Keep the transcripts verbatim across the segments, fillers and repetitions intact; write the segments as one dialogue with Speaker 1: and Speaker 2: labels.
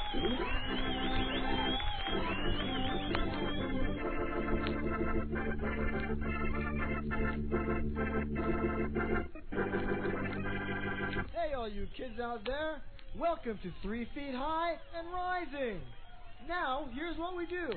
Speaker 1: Hey, all you kids out there. Welcome to Three Feet High and Rising. Now, here's what we do.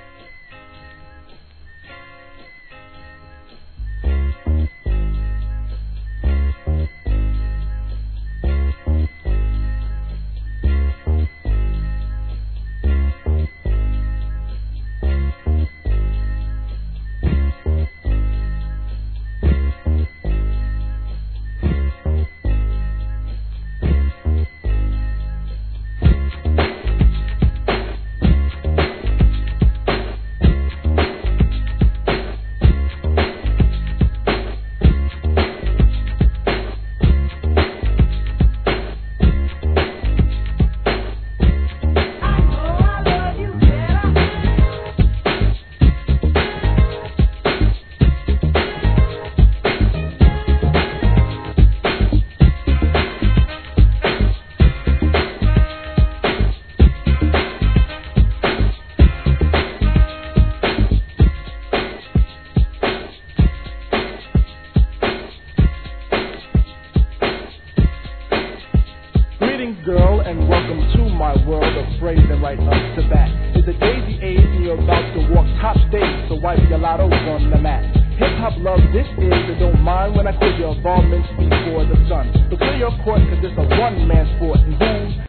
Speaker 2: Girl, and welcome to my world of phrasing right up to bat. It's a daisy age and you're about to walk top stage, so wipe your lottos on the mat. Hip-hop love this is, and don't mind when I quit your involvement before the sun. So clear your court, cause it's a one-man sport, and who's